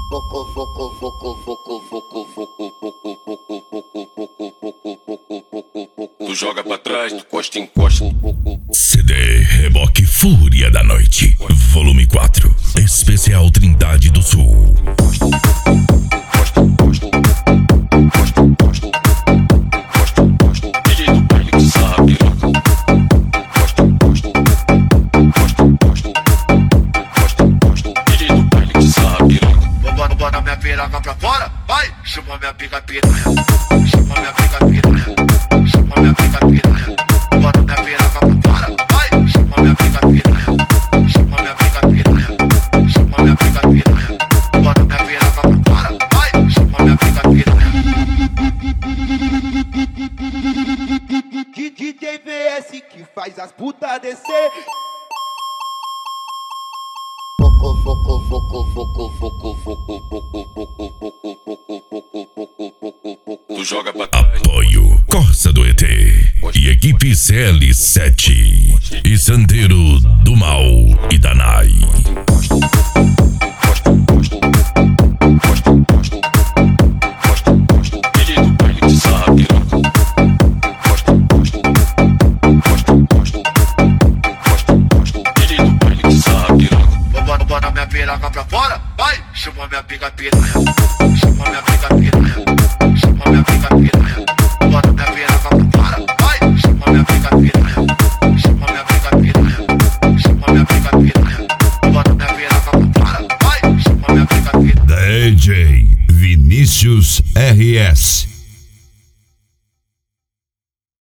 Tu joga pra trás, tu encosta, encosta. CD Reboque Fúria da Noite, volume 4, especial Trindade do Sul. Bota minha piroca pra fora, vai! Chama minha pica piranha, chama minha pica piranha, chama minha pica piranha. Bota minha piroca pra fora, vai! Chama minha pica piranha, chama minha pica piranha, chama minha pica piranha. Bota minha piroca pra fora, vai! Chama minha pica piranha. DJ VS que faz as putas descer. Tu joga pra trás. Apoio Corsa do ET e equipe CL7 e Sandeiro do Mal e Danai. Bota minha piroca pra fora, vai! Chama minha pica piranha, chama minha pica piranha, chama minha pica piranha. Bota minha piroca pra fora, vai! Chama minha pica piranha, chama minha pica piranha, chama minha pica piranha. Bota minha piroca pra fora, vai! Chama minha pica piranha. DJ Vinícius RS.